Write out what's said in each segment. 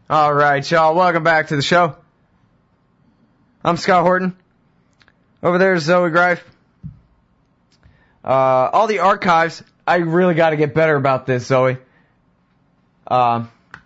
All right, y'all. Welcome back to the show. I'm Scott Horton. Over there's Zoe Greif. All the archives. I really got to get better about this, Zoe. All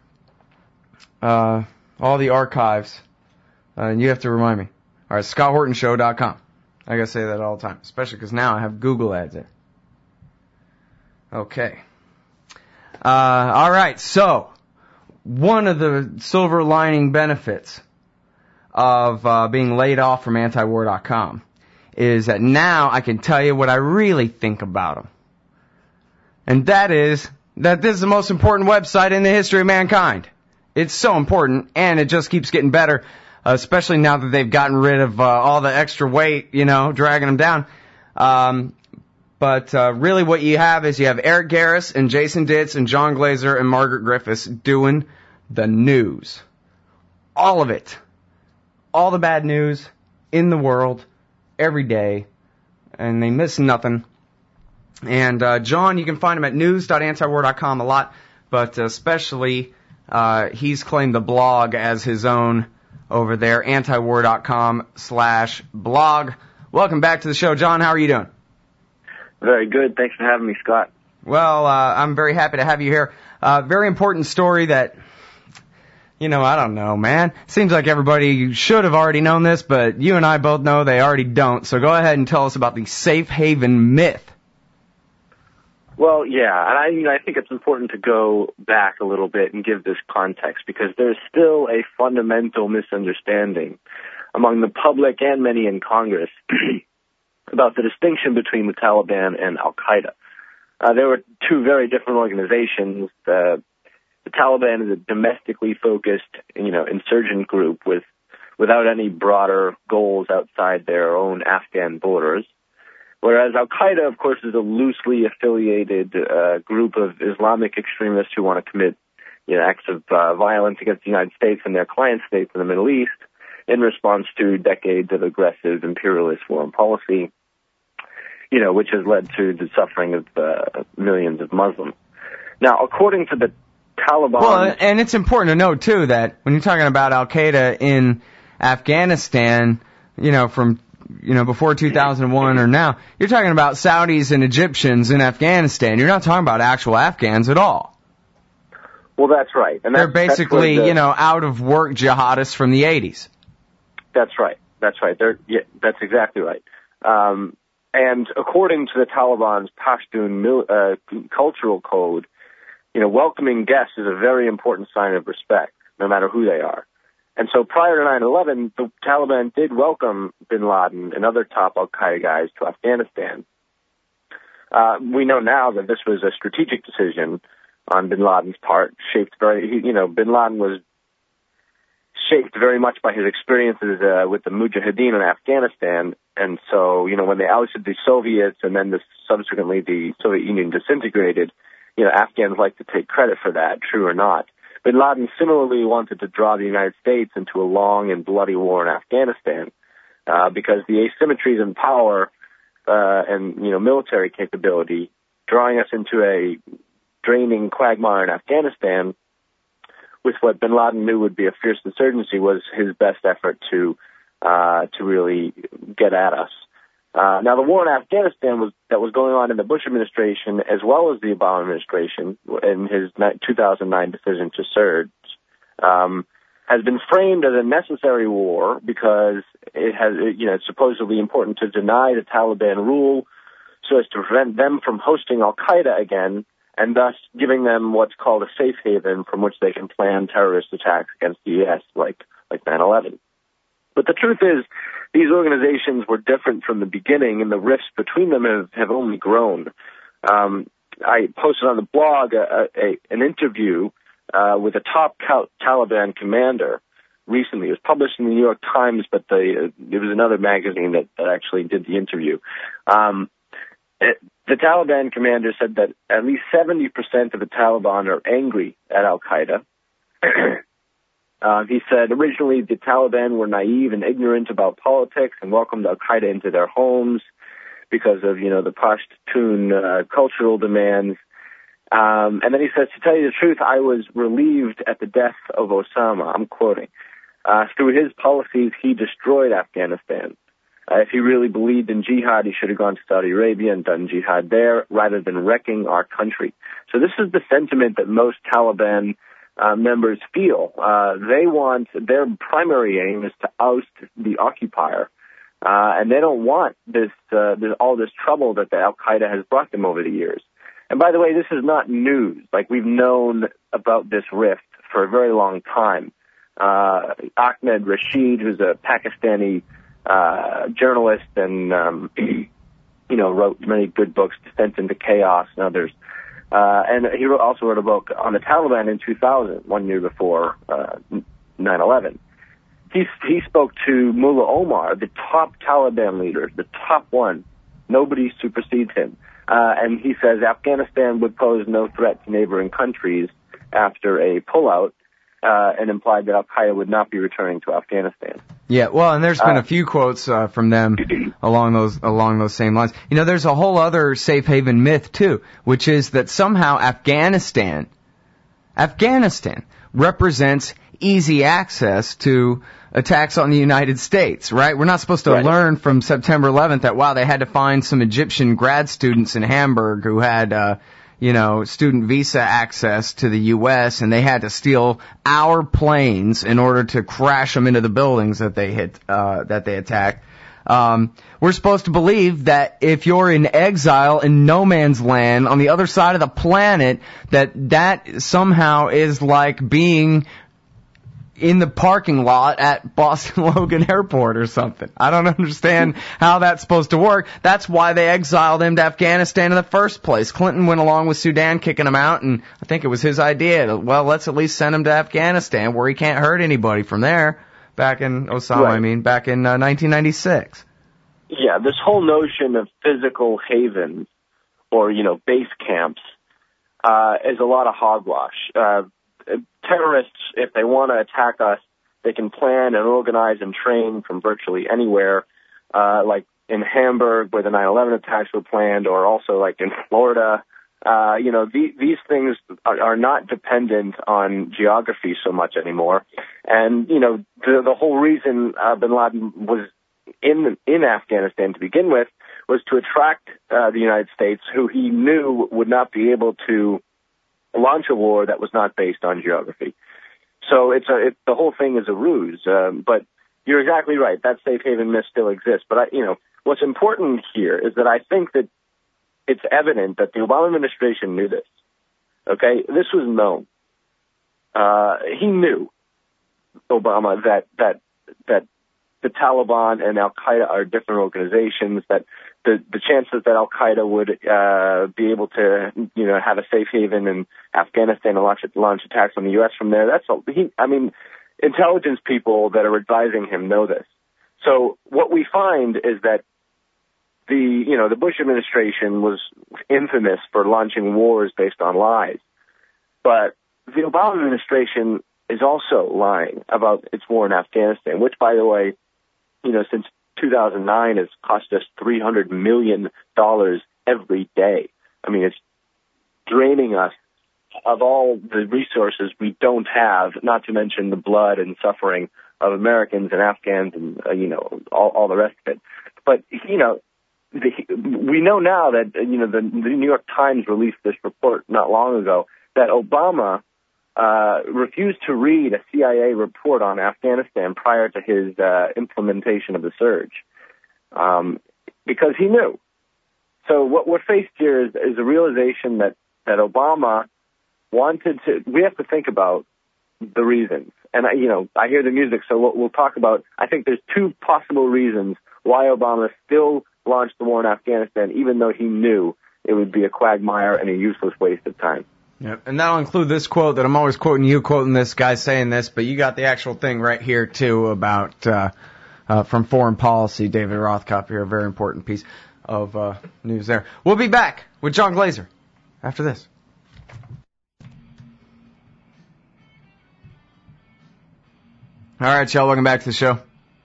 the archives. And you have to remind me. All right, ScottHortonShow.com. I got to say that all the time, especially because now I have Google ads there. Okay. All right, so one of the silver lining benefits of being laid off from antiwar.com is that now I can tell you what I really think about them. And that is that this is the most important website in the history of mankind. It's so important, and it just keeps getting better, especially now that they've gotten rid of all the extra weight, dragging them down. But really what you have is you have Eric Garris and Jason Ditz and John Glazer and Margaret Griffiths doing the news. All of it. All the bad news in the world every day. And they miss nothing. And John, you can find him at news.antiwar.com a lot. But especially, he's claimed the blog as his own over there, antiwar.com/blog. Welcome back to the show, John. How are you doing? Very good. Thanks for having me, Scott. Well, I'm very happy to have you here. Very important story that, I don't know, man. Seems like everybody should have already known this, but you and I both know they already don't. So go ahead and tell us about the safe haven myth. Well, yeah, and I think it's important to go back a little bit and give this context because there's still a fundamental misunderstanding among the public and many in Congress about the distinction between the Taliban and Al-Qaeda. There were two very different organizations. The Taliban is a domestically focused, insurgent group without any broader goals outside their own Afghan borders. Whereas Al-Qaeda, of course, is a loosely affiliated group of Islamic extremists who want to commit, acts of violence against the United States and their client states in the Middle East in response to decades of aggressive imperialist foreign policy, which has led to the suffering of millions of Muslims. Now, according to the Taliban... Well, and it's important to note, too, that when you're talking about Al-Qaeda in Afghanistan, from before 2001 or now, you're talking about Saudis and Egyptians in Afghanistan. You're not talking about actual Afghans at all. Well, that's right. And they're basically, out-of-work jihadists from the 80s. That's right. That's right. That's exactly right. And according to the Taliban's Pashtun cultural code, welcoming guests is a very important sign of respect, no matter who they are. And so prior to 9/11, the Taliban did welcome bin Laden and other top Al-Qaeda guys to Afghanistan. We know now that this was a strategic decision on bin Laden's part, bin Laden was shaped very much by his experiences with the Mujahideen in Afghanistan. And so, when they ousted the Soviets and then subsequently the Soviet Union disintegrated, Afghans like to take credit for that, true or not. Bin Laden similarly wanted to draw the United States into a long and bloody war in Afghanistan because the asymmetries in power and military capability, drawing us into a draining quagmire in Afghanistan with what bin Laden knew would be a fierce insurgency was his best effort to really get at us. Now, the war in Afghanistan that was going on in the Bush administration as well as the Obama administration in his 2009 decision to surge has been framed as a necessary war because it's supposedly important to deny the Taliban rule so as to prevent them from hosting Al-Qaeda again and thus giving them what's called a safe haven from which they can plan terrorist attacks against the U.S. like 9/11. But the truth is, these organizations were different from the beginning, and the rifts between them have only grown. I posted on the blog an interview with a top Taliban commander recently. It was published in the New York Times, but it was another magazine that actually did the interview. The Taliban commander said that at least 70% of the Taliban are angry at Al-Qaeda. He said originally the Taliban were naive and ignorant about politics and welcomed Al-Qaeda into their homes because of, the Pashtun cultural demands. And then he says, to tell you the truth, I was relieved at the death of Osama. I'm quoting. Through his policies, he destroyed Afghanistan. If he really believed in jihad, he should have gone to Saudi Arabia and done jihad there rather than wrecking our country. So this is the sentiment that most Taliban members feel. They want, their primary aim is to oust the occupier. And they don't want all this trouble that the Al-Qaeda has brought them over the years. And by the way, this is not news. Like, we've known about this rift for a very long time. Ahmed Rashid, who's a Pakistani journalist and, wrote many good books, Descent into Chaos and others. And he also wrote a book on the Taliban in 2000, 1 year before 9/11. He spoke to Mullah Omar, the top Taliban leader, the top one. Nobody supersedes him. And he says Afghanistan would pose no threat to neighboring countries after a pullout, and implied that Al-Qaeda would not be returning to Afghanistan. Yeah, well, and there's been a few quotes from them along those same lines. There's a whole other safe haven myth too, which is that somehow Afghanistan represents easy access to attacks on the United States, right? We're not supposed to learn from September 11th that, wow, they had to find some Egyptian grad students in Hamburg who had, student visa access to the U.S., and they had to steal our planes in order to crash them into the buildings that they attacked. We're supposed to believe that if you're in exile in no man's land on the other side of the planet, that somehow is like being in the parking lot at Boston Logan Airport or something. I don't understand how that's supposed to work. That's why they exiled him to Afghanistan in the first place. Clinton went along with Sudan kicking him out, and I think it was his idea. Well, let's at least send him to Afghanistan where he can't hurt anybody from there. Back in 1996. Yeah, this whole notion of physical havens or, base camps is a lot of hogwash. Terrorists, if they want to attack us, they can plan and organize and train from virtually anywhere, like in Hamburg where the 9/11 attacks were planned, or also like in Florida. These things are not dependent on geography so much anymore. And, the whole reason bin Laden was in Afghanistan to begin with was to attract the United States, who he knew would not be able to launch a war that was not based on geography. So the whole thing is a ruse. But you're exactly right. That safe haven myth still exists. But what's important here is that I think that it's evident that the Obama administration knew this. Okay, this was known. He knew, Obama, that the Taliban and Al-Qaeda are different organizations, that the chances that Al-Qaeda would be able to, have a safe haven in Afghanistan and launch attacks on the U.S. from there, intelligence people that are advising him know this. So what we find is that the Bush administration was infamous for launching wars based on lies. But the Obama administration is also lying about its war in Afghanistan, which, by the way, since 2009 has cost us $300 million every day. It's draining us of all the resources we don't have, not to mention the blood and suffering of Americans and Afghans and, all the rest of it. But, we know now that, the New York Times released this report not long ago that Obama refused to read a CIA report on Afghanistan prior to his implementation of the surge, because he knew. So what we're faced here is a realization that Obama wanted to. We have to think about the reasons, and I hear the music, so we'll talk about. I think there's two possible reasons why Obama still launched the war in Afghanistan, even though he knew it would be a quagmire and a useless waste of time. Yep. And that'll include this quote that I'm always quoting you, quoting this guy saying this, but you got the actual thing right here, too, about from Foreign Policy, David Rothkopf here, a very important piece of news there. We'll be back with John Glaser after this. All right, y'all, welcome back to the show.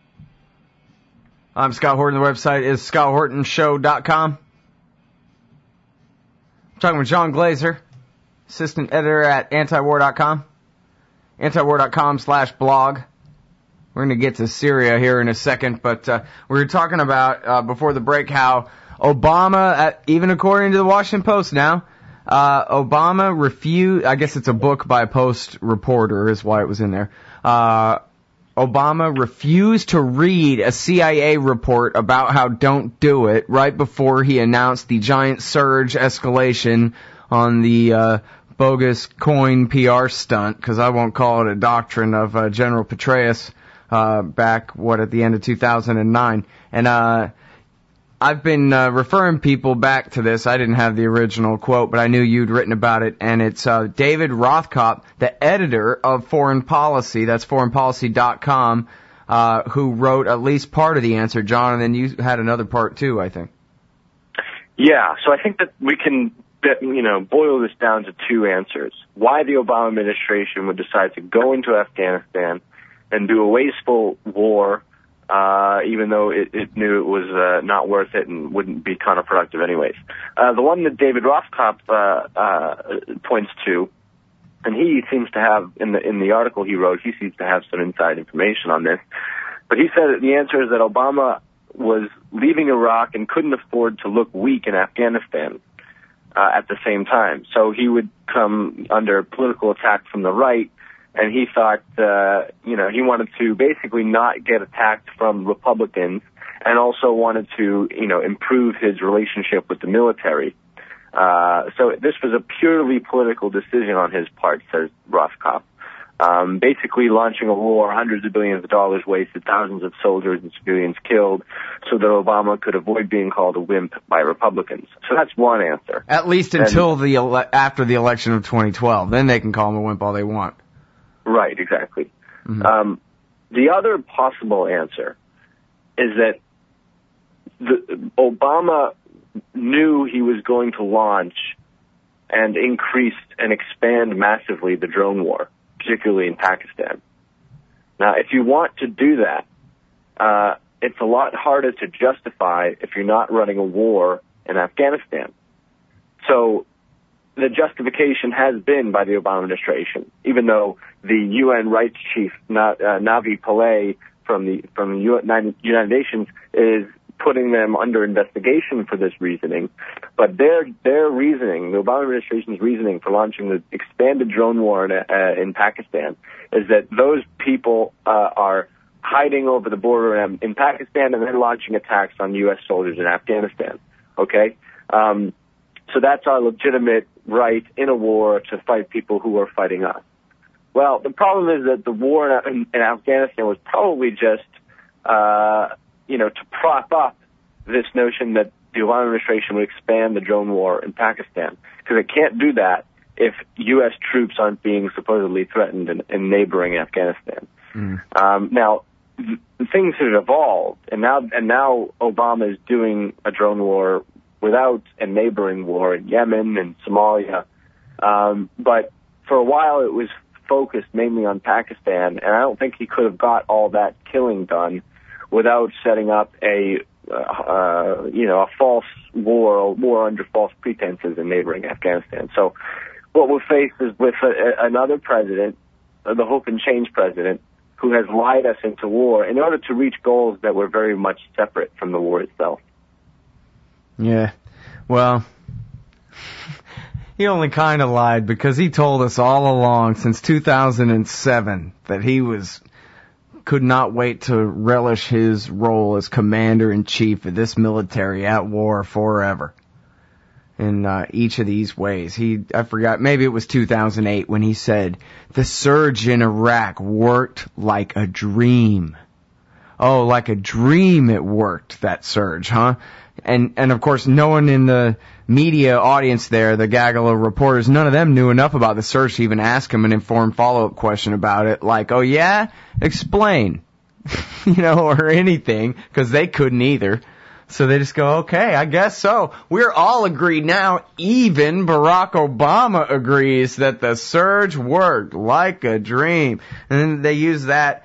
I'm Scott Horton. The website is scotthortonshow.com. I'm talking with John Glaser. assistant editor at antiwar.com. Antiwar.com/blog. We're going to get to Syria here in a second, but we were talking about, before the break, how Obama, even according to the Washington Post now, Obama refused, I guess it's a book by a Post reporter is why it was in there, Obama refused to read a CIA report about how don't do it right before he announced the giant surge escalation on the bogus coin PR stunt, because I won't call it a doctrine of General Petraeus back, at the end of 2009. And I've been referring people back to this. I didn't have the original quote, but I knew you'd written about it. And it's David Rothkopf, the editor of Foreign Policy, that's foreignpolicy.com, who wrote at least part of the answer, John, and then you had another part too, I think. Yeah, so I think that we can boil this down to two answers. Why the Obama administration would decide to go into Afghanistan and do a wasteful war, even though it knew it was not worth it and wouldn't be counterproductive anyways. The one that David Rothkopf points to, and he seems to have, in the article he wrote, he seems to have some inside information on this, but he said that the answer is that Obama was leaving Iraq and couldn't afford to look weak in Afghanistan at the same time. So he would come under political attack from the right, and he thought, he wanted to basically not get attacked from Republicans, and also wanted to, improve his relationship with the military. So this was a purely political decision on his part, says Rothkopf. Basically launching a war, hundreds of billions of dollars wasted, thousands of soldiers and civilians killed, so that Obama could avoid being called a wimp by Republicans. So that's one answer. At least until after the election of 2012. Then they can call him a wimp all they want. Right, exactly. Mm-hmm. The other possible answer is that Obama knew he was going to launch and increase and expand massively the drone war, particularly in Pakistan. Now, if you want to do that, it's a lot harder to justify if you're not running a war in Afghanistan. So the justification has been by the Obama administration, even though the UN rights chief, Navi Pillay from the United Nations, is putting them under investigation for this reasoning. But their reasoning, the Obama administration's reasoning for launching the expanded drone war in Pakistan, is that those people are hiding over the border in Pakistan and then launching attacks on U.S. soldiers in Afghanistan. Okay? So that's our legitimate right in a war to fight people who are fighting us. Well, the problem is that the war in Afghanistan was probably just, to prop up this notion that the Obama administration would expand the drone war in Pakistan. Because it can't do that if U.S. troops aren't being supposedly threatened in neighboring Afghanistan. Mm. Now, things have evolved, and now Obama is doing a drone war without a neighboring war in Yemen and Somalia. But for a while it was focused mainly on Pakistan, and I don't think he could have got all that killing done without setting up a false war under false pretenses in neighboring Afghanistan. So what we're faced is with another president, the Hope and Change president, who has lied us into war in order to reach goals that were very much separate from the war itself. Yeah, well, he only kind of lied because he told us all along since 2007 that he could not wait to relish his role as commander-in-chief of this military at war forever. In each of these ways. I forgot, maybe it was 2008 when he said, the surge in Iraq worked like a dream. Oh, like a dream it worked, that surge, huh? And of course, no one in the media audience there, the gaggle of reporters, none of them knew enough about the surge to even ask him an informed follow-up question about it, like, oh yeah? Explain. Or anything, because they couldn't either. So they just go, okay, I guess so. We're all agreed now, even Barack Obama agrees that the surge worked like a dream. And then they use that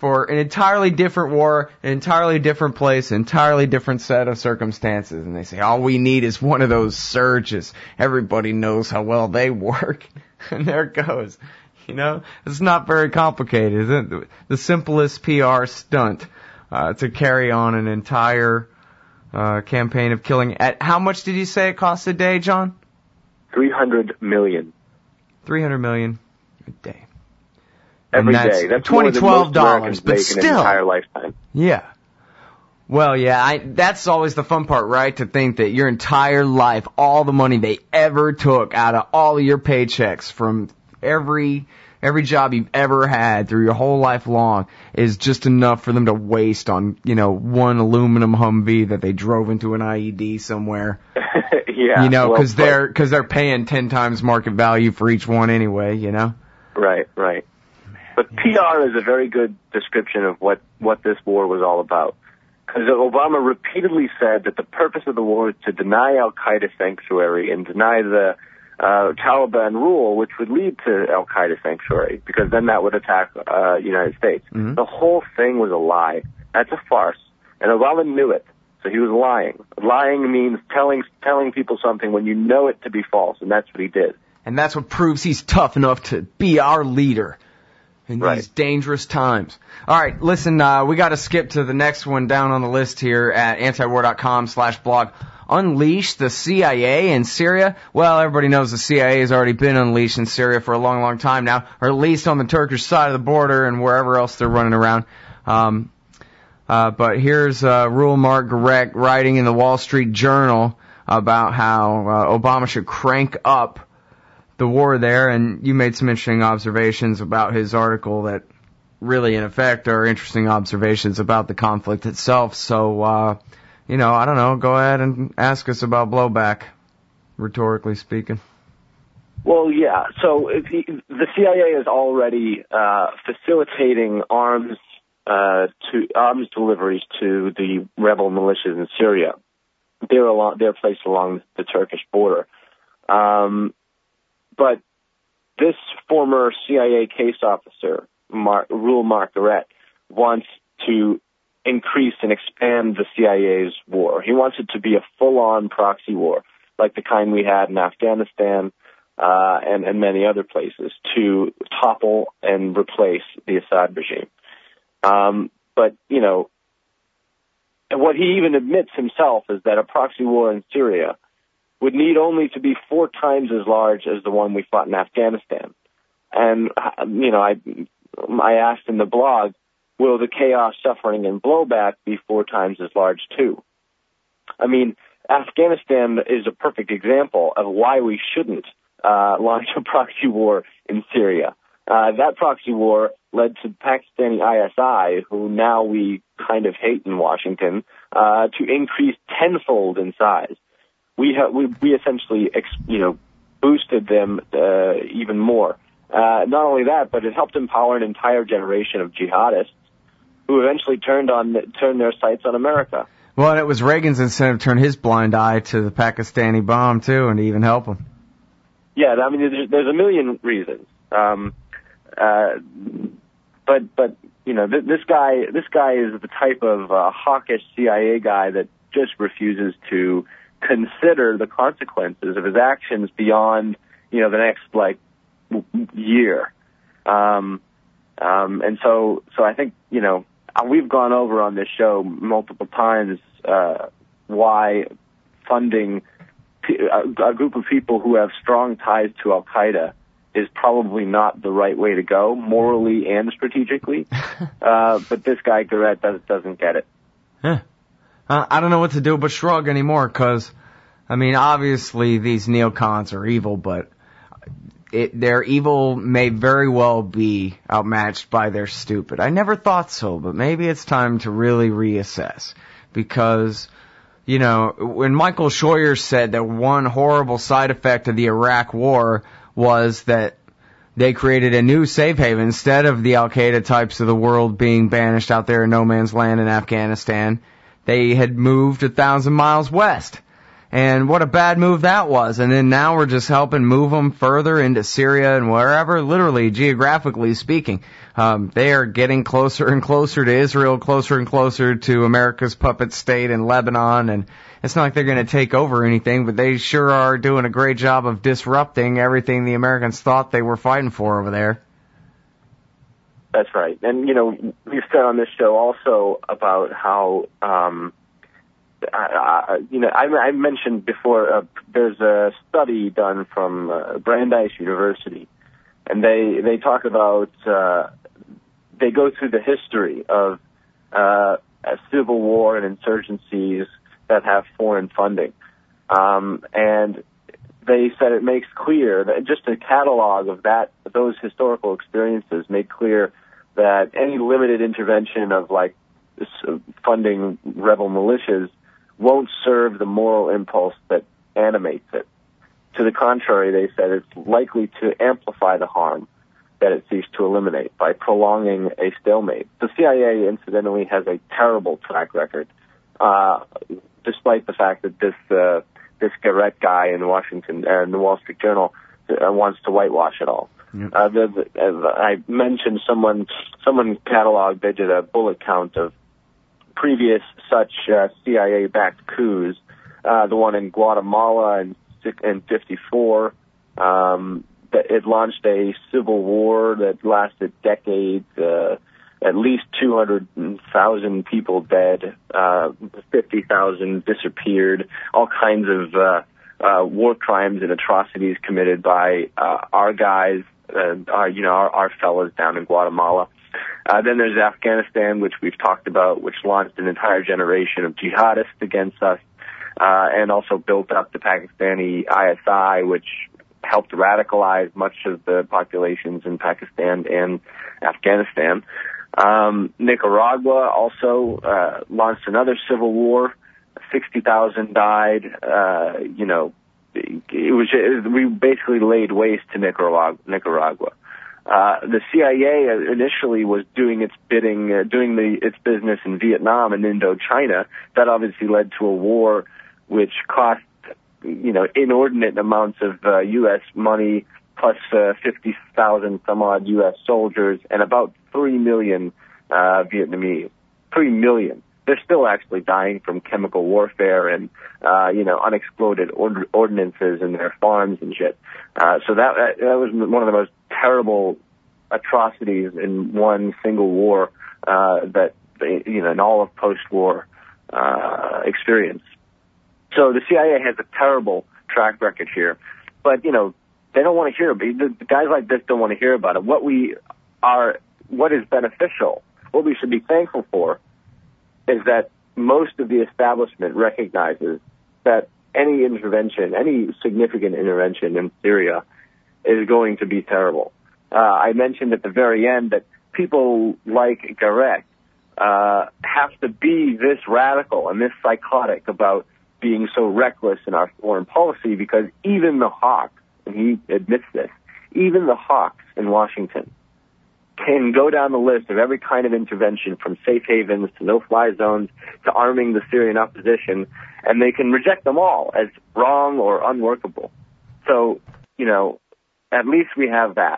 for an entirely different war, an entirely different place, an entirely different set of circumstances. And they say, all we need is one of those surges. Everybody knows how well they work. And there it goes. You know, it's not very complicated, is it? The simplest PR stunt to carry on an entire campaign of killing. At how much did you say it costs a day, John? $300 million. $300 million a day. Every day. That's $20-$12, but still. In an entire lifetime. Yeah. Well, yeah, that's always the fun part, right? To think that your entire life, all the money they ever took out of all of your paychecks from every job you've ever had through your whole life long is just enough for them to waste on, you know, one aluminum Humvee that they drove into an IED somewhere. Yeah. You know, because they're paying 10 times market value for each one anyway, you know? Right. But PR is a very good description of what this war was all about. Because Obama repeatedly said that the purpose of the war is to deny Al-Qaeda sanctuary and deny the Taliban rule, which would lead to Al-Qaeda sanctuary, because then that would attack United States. Mm-hmm. The whole thing was a lie. That's a farce. And Obama knew it, so he was lying. Lying means telling people something when you know it to be false, and that's what he did. And that's what proves he's tough enough to be our leader in these dangerous times. All right, listen, we got to skip to the next one down on the list here at antiwar.com/blog. Unleash the CIA in Syria. Well, everybody knows the CIA has already been unleashed in Syria for a long, long time now, or at least on the Turkish side of the border and wherever else they're running around. But here's Rule Mark Garrett writing in the Wall Street Journal about how Obama should crank up the war there, and you made some interesting observations about his article that really, in effect, are interesting observations about the conflict itself. So, I don't know, go ahead and ask us about blowback, rhetorically speaking. Well, yeah, so the CIA is already facilitating arms deliveries to the rebel militias in Syria. They're placed along the Turkish border. But this former CIA case officer, Rule Mark Garrett, wants to increase and expand the CIA's war. He wants it to be a full-on proxy war, like the kind we had in Afghanistan and many other places, to topple and replace the Assad regime. But, and what he even admits himself is that a proxy war in Syria would need only to be 4 times as large as the one we fought in Afghanistan. And, I asked in the blog, will the chaos, suffering, and blowback be 4 times as large too? I mean, Afghanistan is a perfect example of why we shouldn't launch a proxy war in Syria. That proxy war led to Pakistani ISI, who now we kind of hate in Washington, to increase tenfold in size. We essentially, boosted them even more. Not only that, but it helped empower an entire generation of jihadists who eventually turned their sights on America. Well, and it was Reagan's incentive to turn his blind eye to the Pakistani bomb too, and to even help him. Yeah, I mean, there's a million reasons. But this guy is the type of hawkish CIA guy that just refuses to consider the consequences of his actions beyond, the next year. And so I think, we've gone over on this show multiple times, why funding a group of people who have strong ties to Al-Qaeda is probably not the right way to go, morally and strategically. But this guy, Garrett, doesn't get it. Huh. I don't know what to do but shrug anymore, because, obviously these neocons are evil, but their evil may very well be outmatched by their stupid. I never thought so, but maybe it's time to really reassess. Because, when Michael Scheuer said that one horrible side effect of the Iraq War was that they created a new safe haven instead of the Al-Qaeda types of the world being banished out there in no man's land in Afghanistan. They had moved 1,000 miles west. And what a bad move that was. And then now we're just helping move them further into Syria and wherever, literally, geographically speaking. They are getting closer and closer to Israel, closer and closer to America's puppet state in Lebanon. And it's not like they're going to take over anything, but they sure are doing a great job of disrupting everything the Americans thought they were fighting for over there. That's right. And, we've said on this show also about how, I mentioned before, there's a study done from Brandeis University, and they talk about, they go through the history of a civil war and insurgencies that have foreign funding. And they said it makes clear that just a catalog of those historical experiences make clear that any limited intervention of funding rebel militias won't serve the moral impulse that animates it. To the contrary, they said it's likely to amplify the harm that it seeks to eliminate by prolonging a stalemate. The CIA, incidentally, has a terrible track record, despite the fact that this Garrett guy in Washington and the Wall Street Journal wants to whitewash it all. Yep. I mentioned someone cataloged, they did a bullet count of previous such CIA-backed coups. The one in Guatemala in 54, it launched a civil war that lasted decades. At least 200,000 people dead, 50,000 disappeared. All kinds of war crimes and atrocities committed by our guys, our fellas down in Guatemala. Then there's Afghanistan, which we've talked about, which launched an entire generation of jihadists against us, and also built up the Pakistani ISI, which helped radicalize much of the populations in Pakistan and Afghanistan. Nicaragua also launched another civil war. 60,000 died. We basically laid waste to Nicaragua. The CIA initially was doing its bidding, its business in Vietnam and Indochina. That obviously led to a war which cost, inordinate amounts of U.S. money, plus 50,000 some odd U.S. soldiers, and about 3 million Vietnamese. 3 million. They're still actually dying from chemical warfare and, unexploded ordinances in their farms and shit. So that was one of the most terrible atrocities in one single war in all of post-war experience. So the CIA has a terrible track record here, but they don't want to hear about it. The guys like this don't want to hear about it. What is beneficial, what we should be thankful for, is that most of the establishment recognizes that any significant intervention in Syria is going to be terrible. I mentioned at the very end that people like Garrett have to be this radical and this psychotic about being so reckless in our foreign policy, because even the hawks, and he admits this, even the hawks in Washington can go down the list of every kind of intervention, from safe havens to no-fly zones to arming the Syrian opposition, and they can reject them all as wrong or unworkable. So, at least we have that.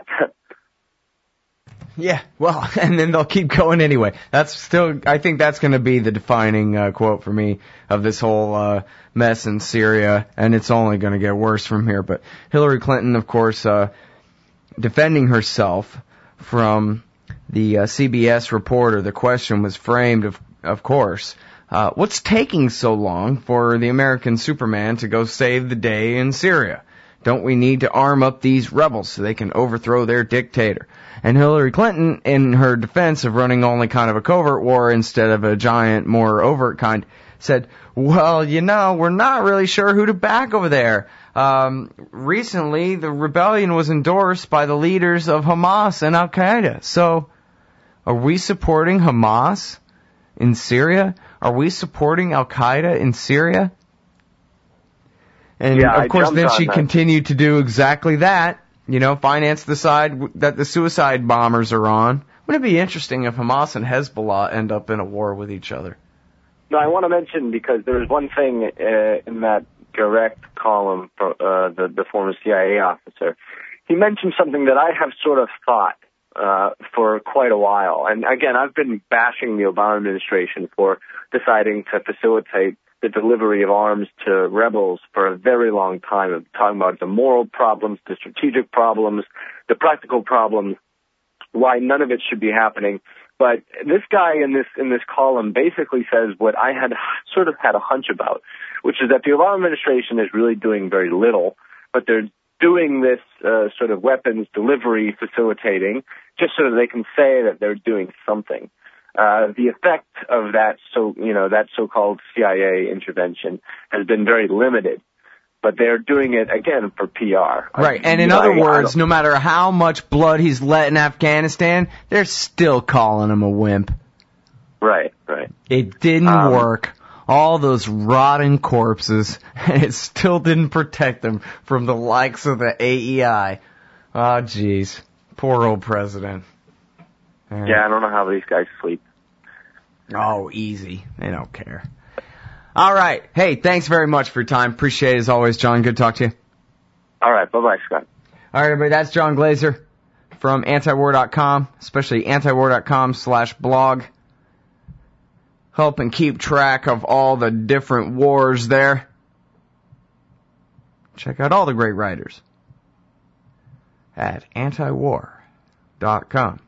Yeah, well, and then they'll keep going anyway. I think that's going to be the defining quote for me of this whole mess in Syria, and it's only going to get worse from here. But Hillary Clinton, of course, defending herself from the CBS reporter. The question was framed, of course, what's taking so long for the American Superman to go save the day in Syria? Don't we need to arm up these rebels so they can overthrow their dictator? And Hillary Clinton, in her defense of running only kind of a covert war instead of a giant, more overt kind, said, well, we're not really sure who to back over there. Recently, the rebellion was endorsed by the leaders of Hamas and Al-Qaeda. So, are we supporting Hamas in Syria? Are we supporting Al-Qaeda in Syria? And, of course, then she continued to do exactly that. Finance the side that the suicide bombers are on. Wouldn't it be interesting if Hamas and Hezbollah end up in a war with each other? No, I want to mention, because there was one thing in that Garrecht column for the former CIA officer, he mentioned something that I have sort of thought for quite a while. And again, I've been bashing the Obama administration for deciding to facilitate the delivery of arms to rebels for a very long time. I'm talking about the moral problems, the strategic problems, the practical problems, why none of it should be happening. But this guy in this column basically says what I had sort of had a hunch about, which is that the Obama administration is really doing very little, but they're doing this sort of weapons delivery facilitating just so that they can say that they're doing something. The effect of that so-called CIA intervention has been very limited, but they're doing it again for PR. Right, and in other words, no matter how much blood he's let in Afghanistan, they're still calling him a wimp. Right. It didn't work. All those rotting corpses, and it still didn't protect them from the likes of the AEI. Oh, jeez. Poor old president. Yeah, I don't know how these guys sleep. Oh, easy. They don't care. All right. Hey, thanks very much for your time. Appreciate it as always, John. Good to talk to you. All right. Bye-bye, Scott. All right, everybody. That's John Glazer from antiwar.com, especially antiwar.com/blog. Helping keep track of all the different wars there. Check out all the great writers at antiwar.com.